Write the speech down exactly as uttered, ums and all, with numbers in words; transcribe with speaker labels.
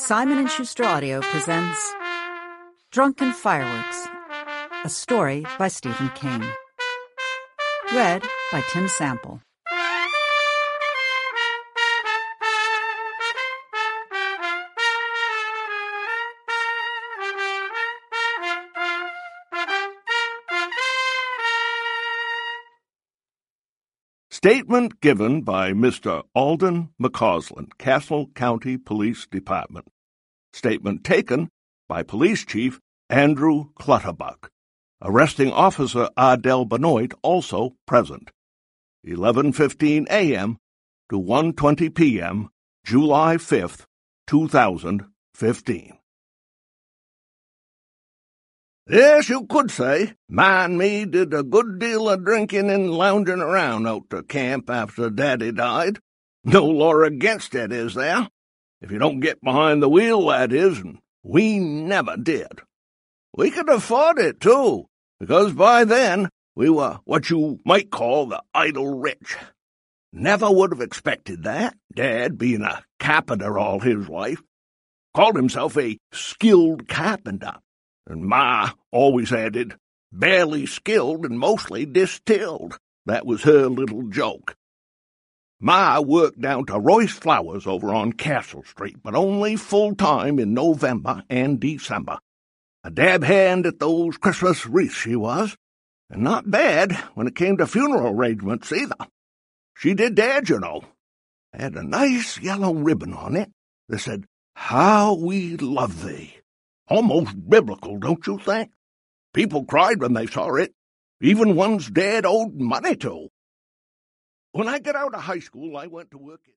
Speaker 1: Simon and Schuster Audio presents Drunken Fireworks, a story by Stephen King. Read by Tim Sample.
Speaker 2: Statement given by Mister Alden McCausland, Castle County Police Department. Statement taken by Police Chief Andrew Clutterbuck. Arresting Officer Ardell Benoit also present. eleven fifteen a.m. to one twenty p.m., July fifth, two thousand fifteen. Yes, you could say. Ma and me did a good deal of drinking and lounging around out to camp after Daddy died. No law against it, is there? If you don't get behind the wheel, that is, and we never did. We could afford it, too, because by then we were what you might call the idle rich. Never would have expected that, Dad being a carpenter all his life. Called himself a skilled carpenter. And Ma always added, barely skilled and mostly distilled. That was her little joke. Ma worked down to Royce Flowers over on Castle Street, but only full-time in November and December. A dab hand at those Christmas wreaths she was, and not bad when it came to funeral arrangements either. She did Dad, you know. Had a nice yellow ribbon on it that said, "How we love thee." Almost biblical, don't you think? People cried when they saw it, even ones Dad owed money to. When I got out of high school, I went to work at